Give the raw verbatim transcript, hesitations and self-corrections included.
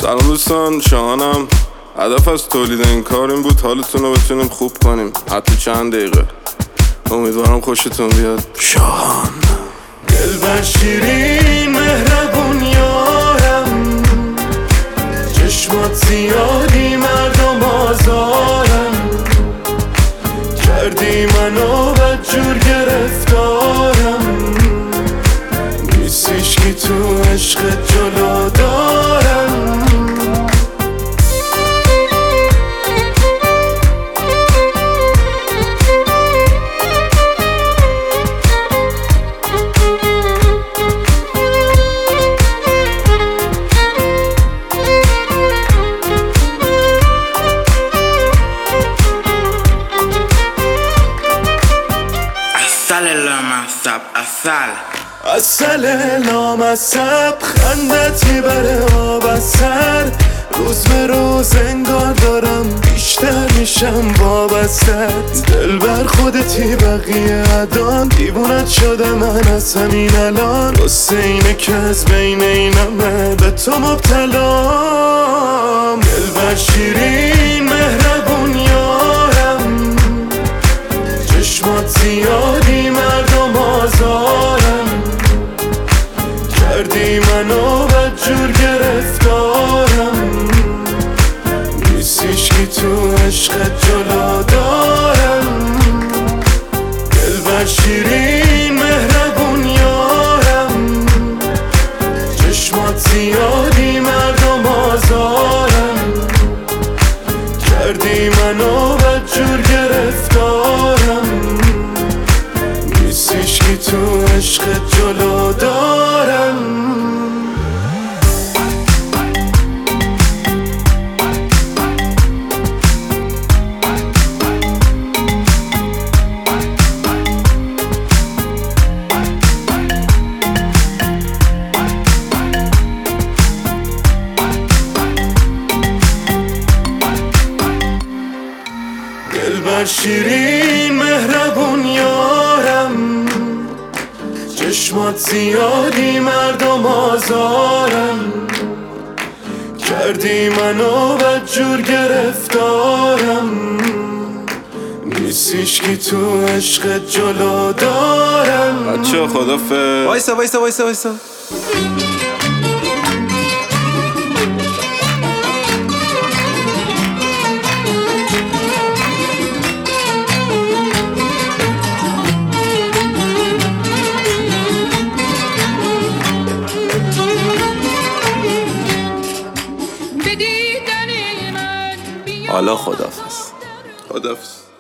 سلام دوستان، شاهانم. هدف از تولید این کار این بود حالتون رو بتونیم خوب کنیم، حتی چند دقیقه. امیدوارم خوشتون بیاد. شاهان دلبر شیرین مهربون یارم، چشمات زیادی مردم آزارم، کردی منو بدجور گرفتارم، نیستیش که تو عشقت جلو دارم. اصل لامصب خندت میبره آب از سر، روز به روز انگار دارم بیشتر میشم وابستت. دل بر خودتی بقیه ادان دیوونت شده من از همین الان، واسه اینه که از بین اینمه به تو مبتلام. دل بر شیرین مهربون یارم، چشمات زیادی مردم آزارم، کردی منو بدجور گرفتارم، نیستیش که تو عشقت جلو دارم. دلبر شیرین مهربون یارم، چشمات زیادی مردم آزارم، کردی منو بدجور گرفتارم، نیستیش که تو عشقت جلو دارم. دلبر شیرین مهربون یارم، چشمات زیادی مردم آزارم، کردی منو بدجور گرفتارم، نیستیش که تو عشقت جلو دارم. بچه خدافظ. وایسا وایسا وایسا وایسا حالا خداحافظ. خدافظ.